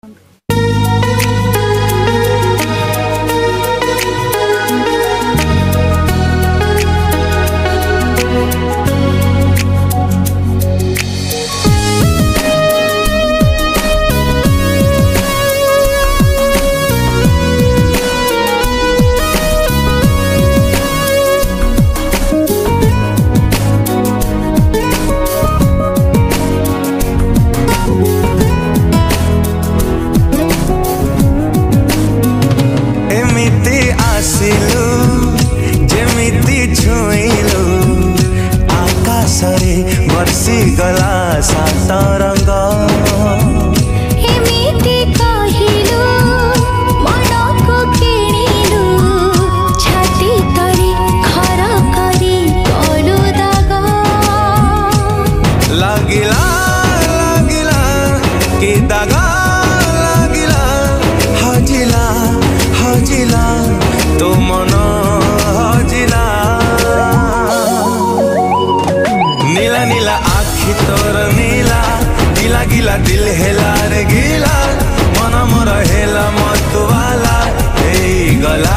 बरसी गला सात रंग एमिति कहिलु मन को किणिलु छाती तरी खर करी कलु दाग लागिला लागिला कि दाग लागिला हजिला हजिला तो मन हजिला नीला नीला आखि तोर नीला गिला गिला दिल हेला रे गिला मन मोर हेला मतवाला हे गला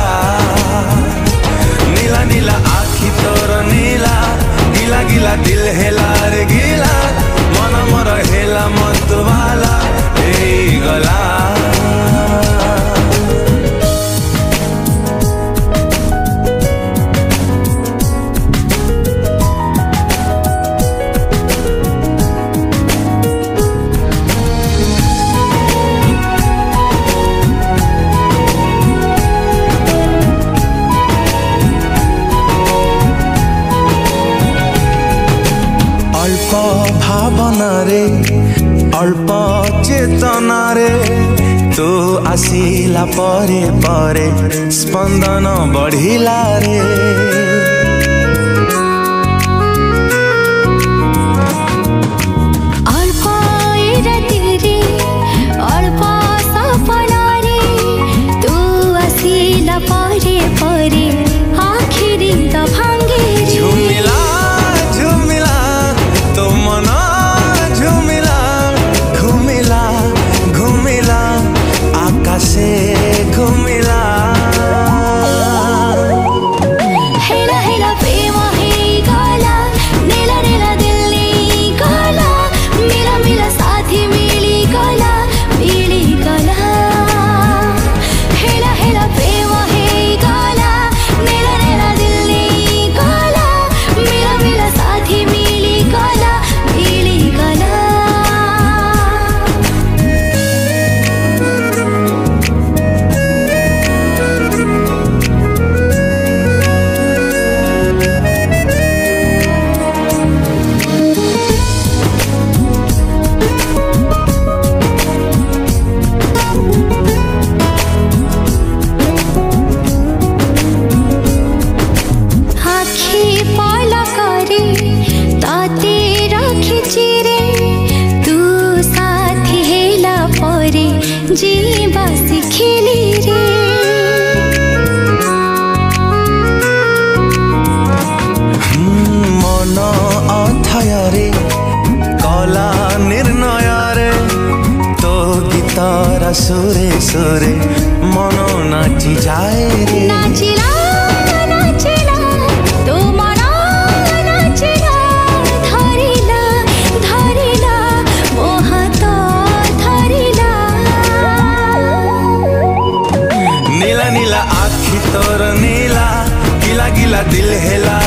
नीला नीला आखि तोर नीला गिला गिला दिल हेला रे गिला मन मोर हेला मतवाला हे गला अल्प भावना रे अल्प चेतना रे तू आसिला परे परे स्पंदन बढ़िला रे अल्प राति रे अल्प सपना रे तू आसिला परे परे आखिरी त भांगे रे झुमिला झुमिला तो मन झुमिला घुमिला घुमिला आकाशे घुमिला हेला हेला प्रेम हे गला नेला नेला दिल्ली गला मिला मिला साथी मिली गला हेला हेला प्रेम हे गला नेला नेला दिल्ली गला मिला मिला साथी मिली गला आखि पलकरे ताते रखिछि रे तू साथी हेला परे जीवा सिखिली रे मन अथय रे कला निर्णय रे तो गीतर सुरे सुरे मन नाची जाए रे नाचिला नाचिला तो मन नाचिला धरिला धरिला मो हात धरिला नीला नीला आखि तोर नीला गिला गिला दिल हेला